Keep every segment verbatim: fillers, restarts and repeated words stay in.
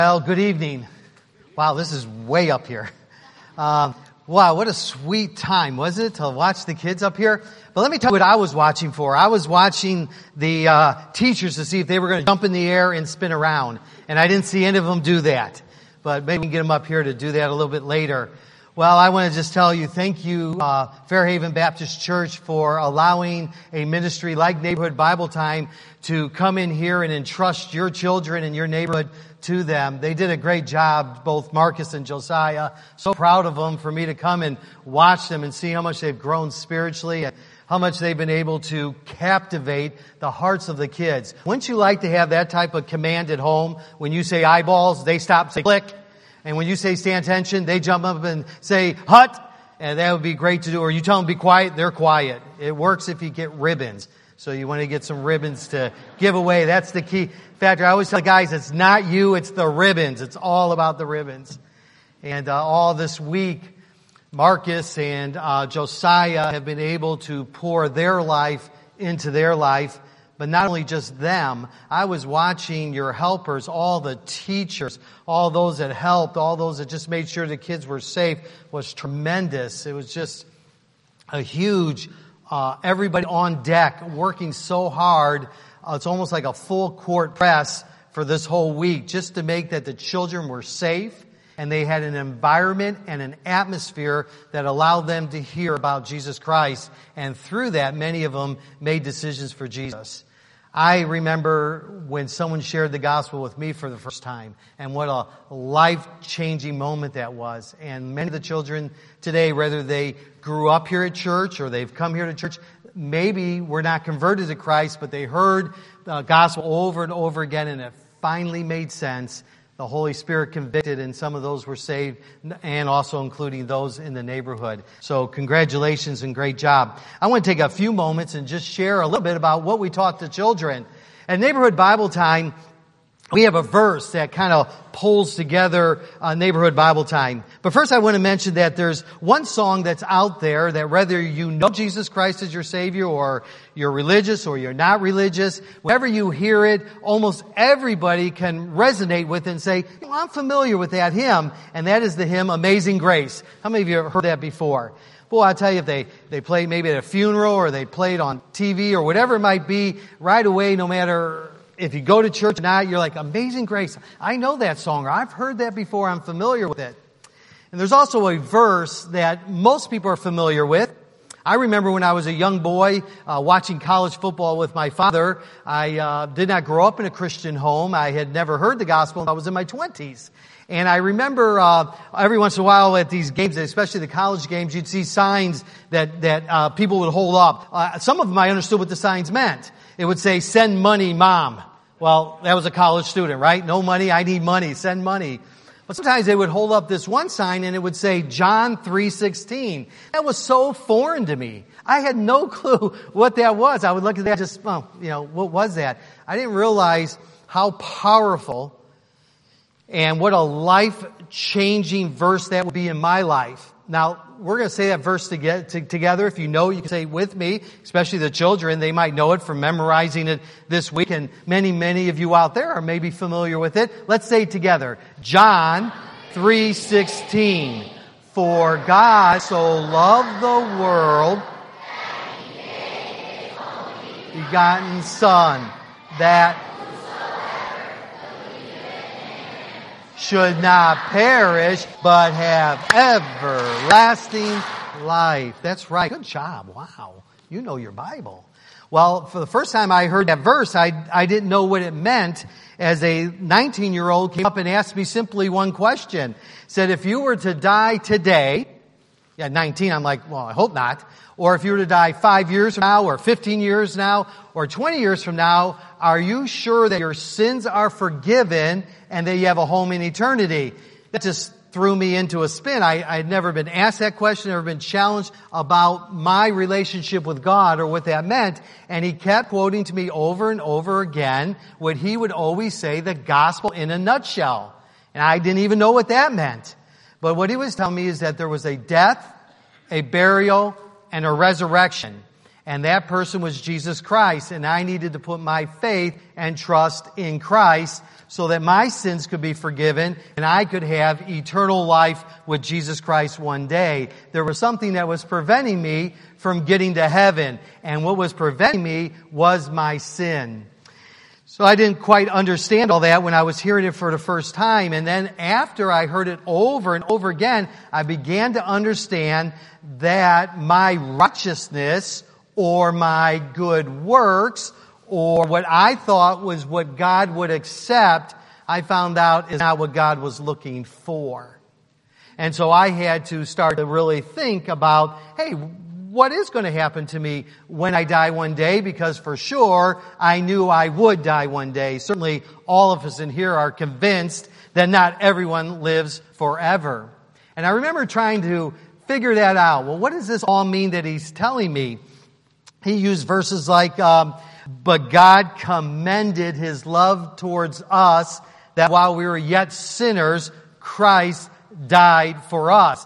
Well, good evening. Wow, this is way up here. Um, wow, what a sweet time, was it, to watch the kids up here? But let me tell you what I was watching for. I was watching the uh, teachers to see if they were going to jump in the air and spin around. And I didn't see any of them do that. But maybe we can get them up here to do that a little bit later. Well, I want to just tell you, thank you, uh, Fairhaven Baptist Church, for allowing a ministry like Neighborhood Bible Time to come in here and entrust your children and your neighborhood to them. They did a great job, both Marcus and Josiah. So proud of them for me to come and watch them and see how much they've grown spiritually and how much they've been able to captivate the hearts of the kids. Wouldn't you like to have that type of command at home? When you say eyeballs, they stop, say click. And when you say stand attention, they jump up and say hut. And that would be great to do. Or you tell them be quiet, they're quiet. It works if you get ribbons. So you want to get some ribbons to give away. That's the key factor. I always tell the guys, it's not you, it's the ribbons. It's all about the ribbons. And uh, all this week, Marcus and uh, Josiah have been able to pour their life into their life. But not only just them, I was watching your helpers, all the teachers, all those that helped, all those that just made sure the kids were safe, was tremendous. It was just a huge, uh, everybody on deck working so hard. Uh, it's almost like a full court press for this whole week, just to make that the children were safe and they had an environment and an atmosphere that allowed them to hear about Jesus Christ. And through that, many of them made decisions for Jesus. I remember when someone shared the gospel with me for the first time, and what a life-changing moment that was. And many of the children today, whether they grew up here at church or they've come here to church, maybe were not converted to Christ, but they heard the gospel over and over again, and it finally made sense. The Holy Spirit convicted, and some of those were saved, and also including those in the neighborhood. So congratulations and great job. I want to take a few moments and just share a little bit about what we taught the children. At Neighborhood Bible Time, we have a verse that kind of pulls together uh, Neighborhood Bible Time. But first I want to mention that there's one song that's out there that whether you know Jesus Christ as your Savior or you're religious or you're not religious, whenever you hear it, almost everybody can resonate with it and say, you know, I'm familiar with that hymn, and that is the hymn Amazing Grace. How many of you have heard that before? Boy, I tell you, if they, they play maybe at a funeral or they play it on T V or whatever it might be, right away, no matter if you go to church or not, you're like, Amazing Grace. I know that song, or I've heard that before. I'm familiar with it. And there's also a verse that most people are familiar with. I remember when I was a young boy uh, watching college football with my father. I uh, did not grow up in a Christian home. I had never heard the gospel until I was in my twenties. And I remember uh, every once in a while at these games, especially the college games, you'd see signs that that uh, people would hold up. Uh, some of them I understood what the signs meant. It would say, "Send money, Mom." Well, that was a college student, right? No money, I need money, send money. But sometimes they would hold up this one sign and it would say John three sixteen. That was so foreign to me. I had no clue what that was. I would look at that just, oh, you know, what was that? I didn't realize how powerful and what a life-changing verse that would be in my life. Now, we're going to say that verse together. If you know, you can say it with me, especially the children. They might know it from memorizing it this week, and many, many of you out there are maybe familiar with it. Let's say it together. John three sixteen. For God so loved the world, begotten Son, that should not perish, but have everlasting life. That's right. Good job. Wow. You know your Bible. Well, for the first time I heard that verse, I, I didn't know what it meant. As a nineteen-year-old came up and asked me simply one question. Said, if you were to die today, yeah, nineteen, I'm like, well, I hope not. Or if you were to die five years from now, or fifteen years now, or twenty years from now, are you sure that your sins are forgiven and that you have a home in eternity? That just threw me into a spin. I, I had never been asked that question, never been challenged about my relationship with God or what that meant. And he kept quoting to me over and over again what he would always say, the gospel in a nutshell. And I didn't even know what that meant. But what he was telling me is that there was a death, a burial, and a resurrection. And that person was Jesus Christ. And I needed to put my faith and trust in Christ so that my sins could be forgiven and I could have eternal life with Jesus Christ one day. There was something that was preventing me from getting to heaven. And what was preventing me was my sin. So I didn't quite understand all that when I was hearing it for the first time. And then after I heard it over and over again, I began to understand that my righteousness or my good works or what I thought was what God would accept, I found out is not what God was looking for. And so I had to start to really think about, hey, what is going to happen to me when I die one day? Because for sure, I knew I would die one day. Certainly, all of us in here are convinced that not everyone lives forever. And I remember trying to figure that out. Well, what does this all mean that he's telling me? He used verses like, um, but God commended his love towards us that while we were yet sinners, Christ died for us.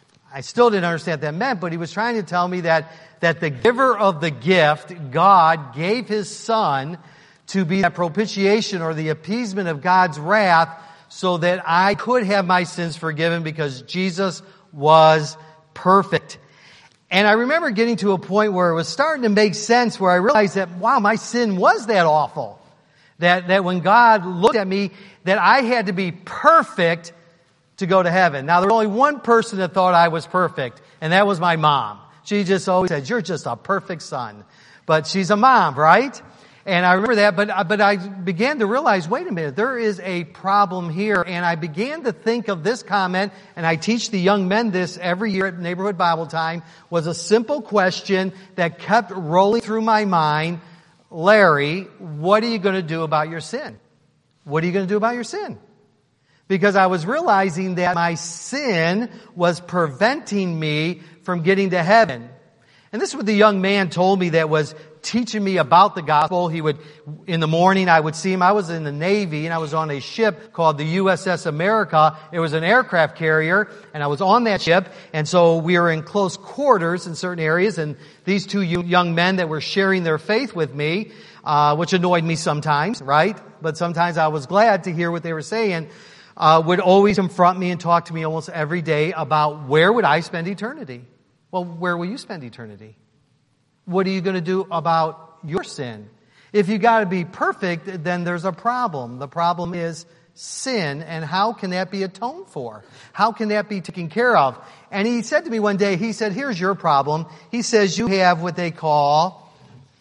I still didn't understand what that meant, but he was trying to tell me that, that the giver of the gift, God, gave his Son to be that propitiation or the appeasement of God's wrath so that I could have my sins forgiven because Jesus was perfect. And I remember getting to a point where it was starting to make sense, where I realized that, wow, my sin was that awful. That, that when God looked at me, that I had to be perfect to go to heaven. Now, there was only one person that thought I was perfect, and that was my mom. She just always said, you're just a perfect son. But she's a mom, right? And I remember that, but, but I began to realize, wait a minute, there is a problem here. And I began to think of this comment, and I teach the young men this every year at Neighborhood Bible Time, was a simple question that kept rolling through my mind. Larry, what are you going to do about your sin? What are you going to do about your sin? Because I was realizing that my sin was preventing me from getting to heaven. And this is what the young man told me that was teaching me about the gospel. He would, in the morning, I would see him. I was in the Navy and I was on a ship called the U S S America. It was an aircraft carrier and I was on that ship. And so we were in close quarters in certain areas. And these two young men that were sharing their faith with me, uh, which annoyed me sometimes, right? But sometimes I was glad to hear what they were saying. Uh, would always confront me and talk to me almost every day about where would I spend eternity? Well, where will you spend eternity? What are you going to do about your sin? If you got to be perfect, then there's a problem. The problem is sin, and how can that be atoned for? How can that be taken care of? And he said to me one day, he said, here's your problem. He says, you have what they call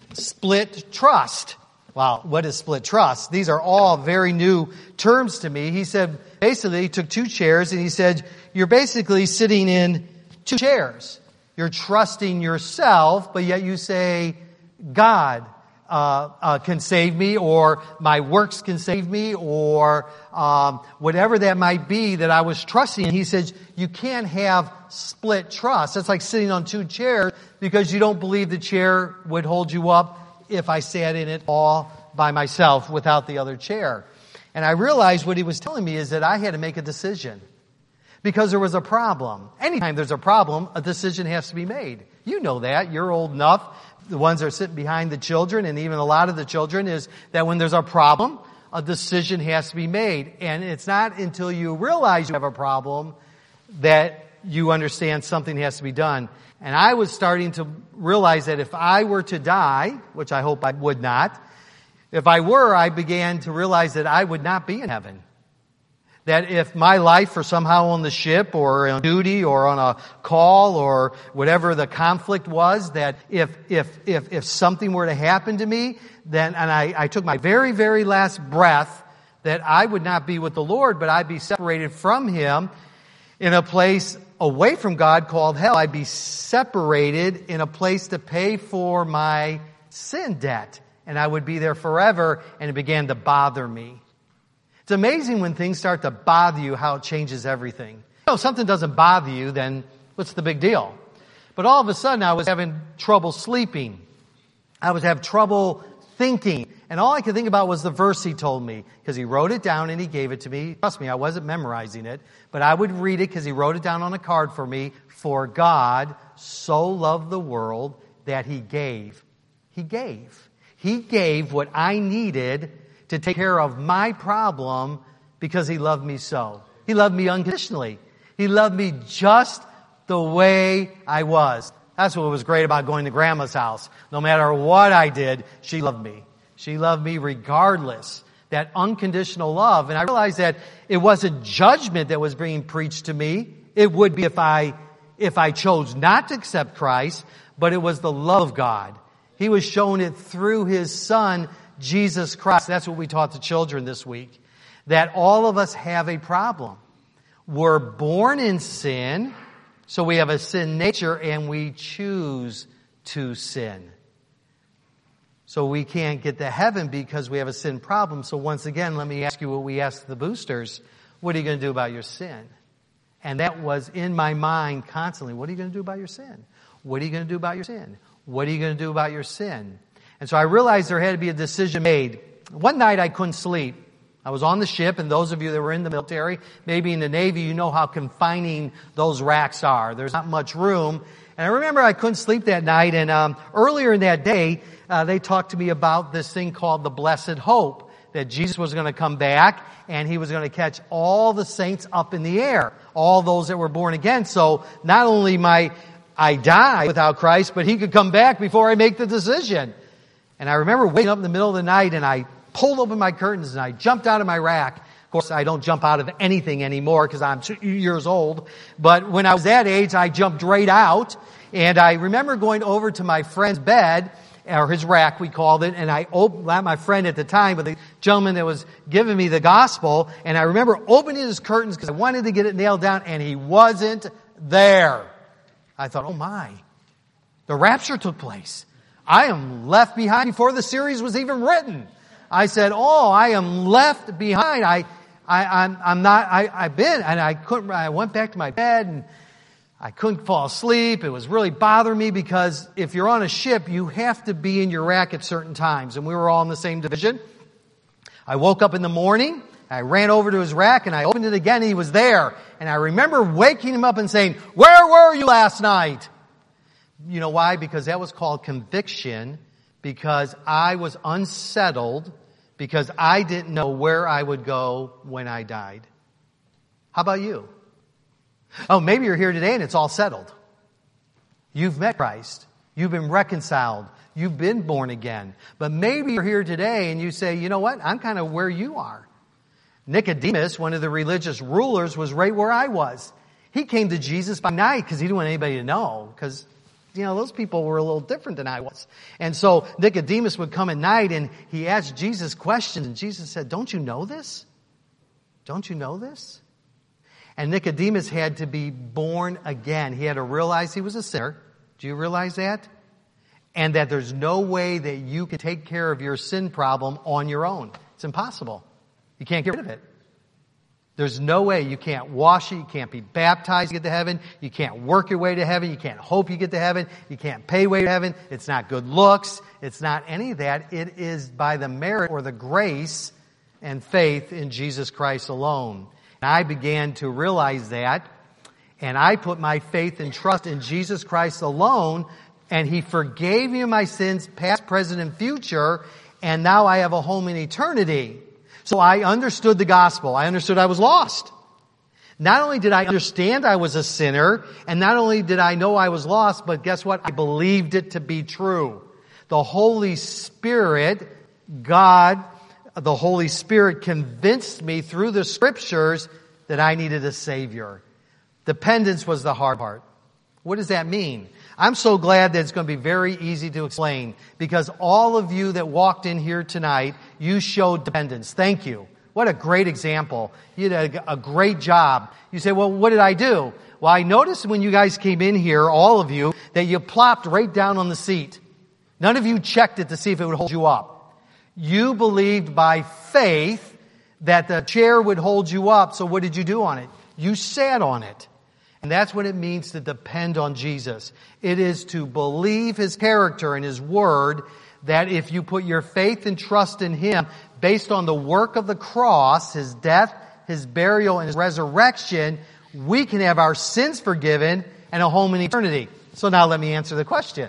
split trust. Wow, what is split trust? These are all very new terms to me. He said, basically, he took two chairs and he said, you're basically sitting in two chairs. You're trusting yourself, but yet you say, God uh, uh can save me, or my works can save me, or um whatever that might be that I was trusting. And he says, you can't have split trust. That's like sitting on two chairs because you don't believe the chair would hold you up if I sat in it all by myself without the other chair. And I realized what he was telling me is that I had to make a decision because there was a problem. Anytime there's a problem, a decision has to be made. You know that. You're old enough. The ones that are sitting behind the children, and even a lot of the children, is that when there's a problem, a decision has to be made. And it's not until you realize you have a problem that you understand something has to be done. And I was starting to realize that if I were to die, which I hope I would not, if I were, I began to realize that I would not be in heaven. That if my life were somehow on the ship or on duty or on a call or whatever the conflict was, that if if if if something were to happen to me, then, and I, I took my very, very last breath, that I would not be with the Lord, but I'd be separated from Him in a place away from God called hell. I'd be separated in a place to pay for my sin debt. And I would be there forever, and it began to bother me. It's amazing when things start to bother you how it changes everything. You know, if something doesn't bother you, then what's the big deal? But all of a sudden I was having trouble sleeping. I was having trouble thinking. And all I could think about was the verse he told me, because he wrote it down and he gave it to me. Trust me, I wasn't memorizing it, but I would read it because he wrote it down on a card for me. For God so loved the world that He gave. He gave. He gave what I needed to take care of my problem because He loved me so. He loved me unconditionally. He loved me just the way I was. That's what was great about going to Grandma's house. No matter what I did, she loved me. She loved me regardless. That unconditional love. And I realized that it wasn't judgment that was being preached to me. It would be if I, if I chose not to accept Christ, but it was the love of God. He was showing it through His Son, Jesus Christ. That's what we taught the children this week. That all of us have a problem. We're born in sin, so we have a sin nature and we choose to sin. So we can't get to heaven because we have a sin problem. So once again, let me ask you what we asked the boosters. What are you going to do about your sin? And that was in my mind constantly. What are you going to do about your sin? What are you going to do about your sin? What are you going to do about your sin? And so I realized there had to be a decision made. One night I couldn't sleep. I was on the ship, and those of you that were in the military, maybe in the Navy, you know how confining those racks are. There's not much room. And I remember I couldn't sleep that night, and um, earlier in that day, uh, they talked to me about this thing called the blessed hope, that Jesus was going to come back, and He was going to catch all the saints up in the air, all those that were born again. So not only my I die without Christ, but He could come back before I make the decision. And I remember waking up in the middle of the night, and I pulled open my curtains and I jumped out of my rack. Of course, I don't jump out of anything anymore because I'm two years old. But when I was that age, I jumped right out. And I remember going over to my friend's bed, or his rack, we called it, and I opened, not my friend at the time, but the gentleman that was giving me the gospel. And I remember opening his curtains because I wanted to get it nailed down, and he wasn't there. I thought, oh my, the rapture took place. I am left behind before the series was even written. I said, oh, I am left behind. I, I, I'm, I'm not, I, I've been, and I couldn't, I went back to my bed and I couldn't fall asleep. It was really bothering me because if you're on a ship, you have to be in your rack at certain times. And we were all in the same division. I woke up in the morning. I ran over to his rack and I opened it again and he was there. And I remember waking him up and saying, where were you last night? You know why? Because that was called conviction. Because I was unsettled, because I didn't know where I would go when I died. How about you? Oh, maybe you're here today and it's all settled. You've met Christ. You've been reconciled. You've been born again. But maybe you're here today and you say, you know what? I'm kind of where you are. Nicodemus, one of the religious rulers, was right where I was. He came to Jesus by night because he didn't want anybody to know, because you know, those people were a little different than I was. And so Nicodemus would come at night and he asked Jesus questions. And Jesus said, don't you know this? Don't you know this? And Nicodemus had to be born again. He had to realize he was a sinner. Do you realize that? And that there's no way that you can take care of your sin problem on your own. It's impossible. You can't get rid of it. There's no way. You can't wash it. You can't be baptized to get to heaven. You can't work your way to heaven. You can't hope you get to heaven. You can't pay way to heaven. It's not good looks. It's not any of that. It is by the merit or the grace and faith in Jesus Christ alone. And I began to realize that, and I put my faith and trust in Jesus Christ alone, and He forgave me my sins, past, present, and future, and now I have a home in eternity. So I understood the gospel. I understood I was lost. Not only did I understand I was a sinner, and not only did I know I was lost, but guess what? I believed it to be true. The Holy Spirit, God, the Holy Spirit convinced me through the Scriptures that I needed a Savior. Dependence was the hard part. What does that mean? I'm so glad that it's going to be very easy to explain, because all of you that walked in here tonight, you showed dependence. Thank you. What a great example. You did a, a great job. You say, well, what did I do? Well, I noticed when you guys came in here, all of you, that you plopped right down on the seat. None of you checked it to see if it would hold you up. You believed by faith that the chair would hold you up, so what did you do on it? You sat on it. And that's what it means to depend on Jesus. It is to believe His character and His word, that if you put your faith and trust in Him based on the work of the cross, His death, His burial, and His resurrection, we can have our sins forgiven and a home in eternity. So now let me answer the question.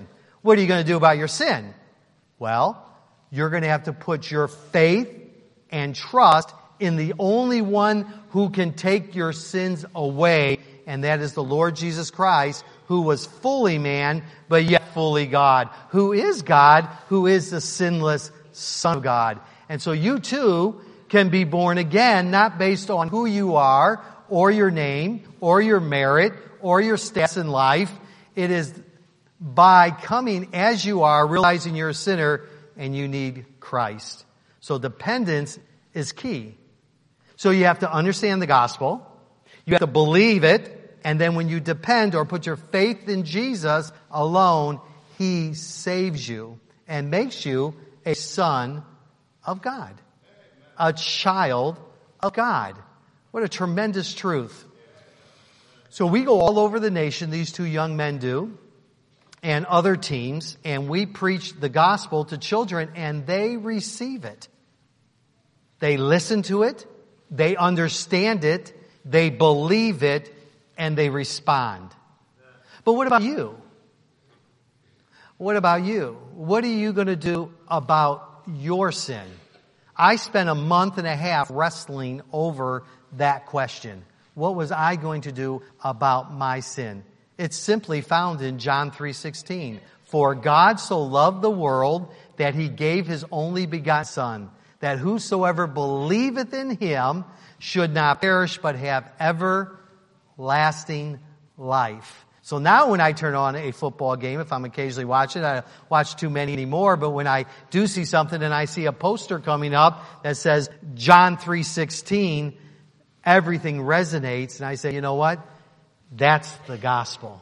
What are you going to do about your sin? Well, you're going to have to put your faith and trust in the only one who can take your sins away, and that is the Lord Jesus Christ, who was fully man, but yet fully God, who is God, who is the sinless Son of God. And so you too can be born again, not based on who you are, or your name, or your merit, or your status in life. It is by coming as you are, realizing you're a sinner, and you need Christ. So dependence is key. So you have to understand the gospel. You have to believe it. And then when you depend or put your faith in Jesus alone, He saves you and makes you a son of God. A child of God. What a tremendous truth. So we go all over the nation, these two young men do, and other teams, and we preach the gospel to children, and they receive it. They listen to it, they understand it, they believe it, and they respond. But what about you? What about you? What are you going to do about your sin? I spent a month and a half wrestling over that question. What was I going to do about my sin? It's simply found in John three sixteen. For God so loved the world that He gave His only begotten Son, that whosoever believeth in Him should not perish but have everlasting life. So now when I turn on a football game, if I'm occasionally watching, I don't watch too many anymore, but when I do see something and I see a poster coming up that says John three sixteen, everything resonates, and I say, you know what? That's the gospel.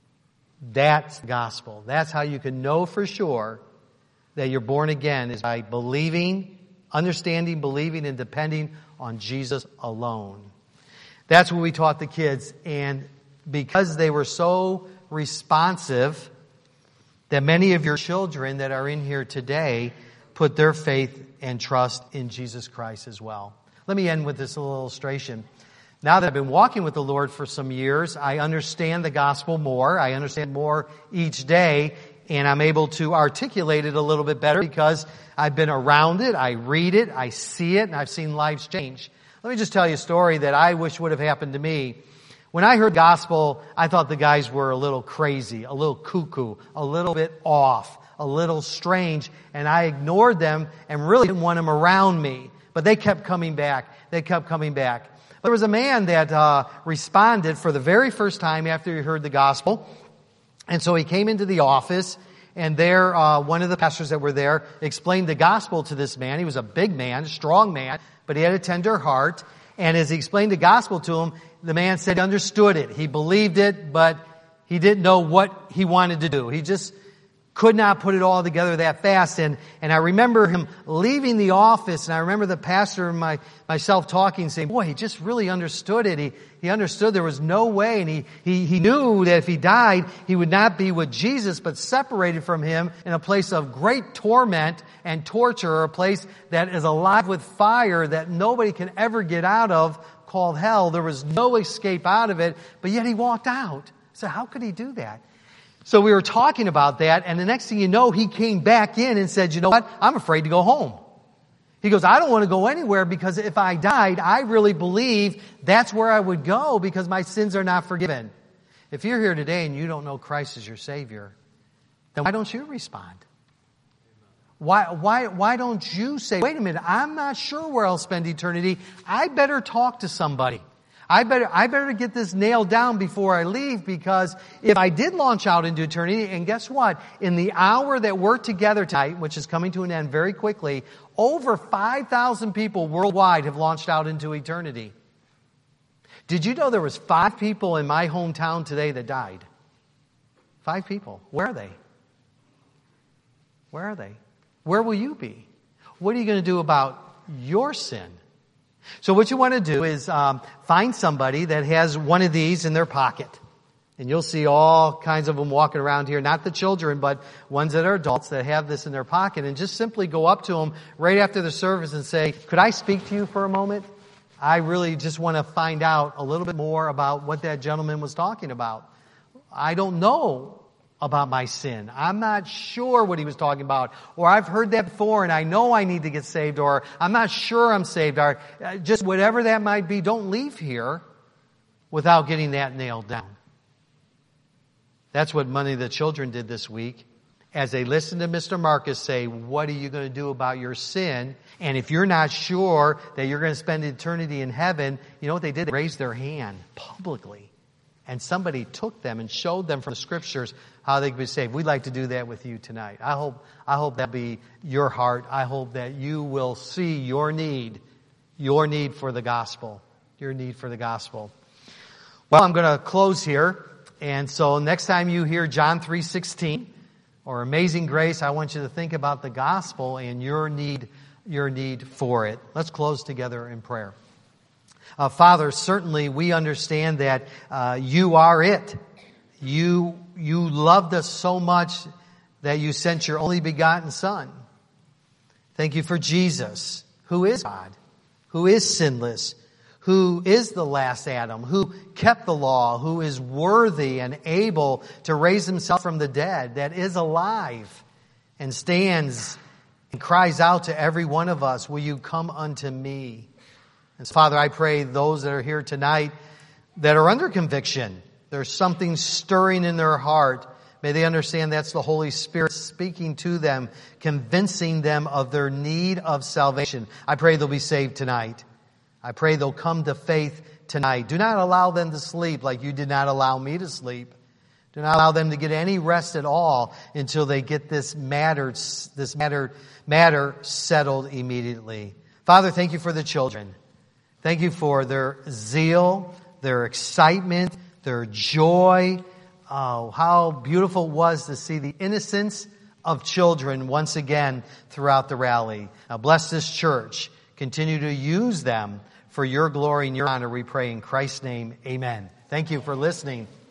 That's the gospel. That's how you can know for sure that you're born again, is by believing, understanding, believing, and depending on Jesus alone. That's what we taught the kids, and because they were so responsive, that many of your children that are in here today put their faith and trust in Jesus Christ as well. Let me end with this little illustration. Now that I've been walking with the Lord for some years, I understand the gospel more. I understand more each day, and I'm able to articulate it a little bit better because I've been around it, I read it, I see it, and I've seen lives change. Let me just tell you a story that I wish would have happened to me. When I heard gospel, I thought the guys were a little crazy, a little cuckoo, a little bit off, a little strange, and I ignored them and really didn't want them around me. But they kept coming back. They kept coming back. There was a man that uh, responded for the very first time after he heard the gospel. And so he came into the office, and there, uh, one of the pastors that were there explained the gospel to this man. He was a big man, a strong man, but he had a tender heart. And as he explained the gospel to him, the man said he understood it. He believed it, but he didn't know what he wanted to do. He just could not put it all together that fast. And, and I remember him leaving the office, and I remember the pastor and my, myself talking, saying, boy, he just really understood it. He, he understood there was no way, and he, he, he knew that if he died, he would not be with Jesus, but separated from Him in a place of great torment and torture, or a place that is alive with fire that nobody can ever get out of, called hell. There was no escape out of it, but yet he walked out. So how could he do that? So we were talking about that, and the next thing you know, he came back in and said, you know what? I'm afraid to go home. He goes, I don't want to go anywhere because if I died, I really believe that's where I would go because my sins are not forgiven. If you're here today and you don't know Christ as your Savior, then why don't you respond? Why, why, why don't you say, wait a minute, I'm not sure where I'll spend eternity. I better talk to somebody. I better, I better get this nailed down before I leave, because if I did launch out into eternity, and guess what? In the hour that we're together tonight, which is coming to an end very quickly, over five thousand people worldwide have launched out into eternity. Did you know there was five people in my hometown today that died? Five people. Where are they? Where are they? Where will you be? What are you going to do about your sin? So what you want to do is um, find somebody that has one of these in their pocket. And you'll see all kinds of them walking around here, not the children, but ones that are adults that have this in their pocket. And just simply go up to them right after the service and say, could I speak to you for a moment? I really just want to find out a little bit more about what that gentleman was talking about. I don't know about my sin. I'm not sure what he was talking about. Or I've heard that before and I know I need to get saved. Or I'm not sure I'm saved. Or just whatever that might be, don't leave here without getting that nailed down. That's what many of the children did this week. As they listened to Mister Marcus say, what are you going to do about your sin? And if you're not sure that you're going to spend eternity in heaven, you know what they did? They raised their hand publicly. And somebody took them and showed them from the scriptures how they could be saved. We'd like to do that with you tonight. I hope, I hope that be your heart. I hope that you will see your need, your need for the gospel, your need for the gospel. Well, I'm going to close here. And so next time you hear John three sixteen or Amazing Grace, I want you to think about the gospel and your need, your need for it. Let's close together in prayer. Uh, Father, certainly we understand that uh, you are it. You you loved us so much that you sent your only begotten Son. Thank you for Jesus, who is God, who is sinless, who is the last Adam, who kept the law, who is worthy and able to raise himself from the dead, that is alive and stands and cries out to every one of us, will you come unto me? And so, Father, I pray those that are here tonight that are under conviction, there's something stirring in their heart. May they understand that's the Holy Spirit speaking to them, convincing them of their need of salvation. I pray they'll be saved tonight. I pray they'll come to faith tonight. Do not allow them to sleep like you did not allow me to sleep. Do not allow them to get any rest at all until they get this matter, this matter, matter settled immediately. Father, thank you for the children. Thank you for their zeal, their excitement, their joy. Oh, how beautiful it was to see the innocence of children once again throughout the rally. Now bless this church. Continue to use them for your glory and your honor, we pray in Christ's name. Amen. Thank you for listening.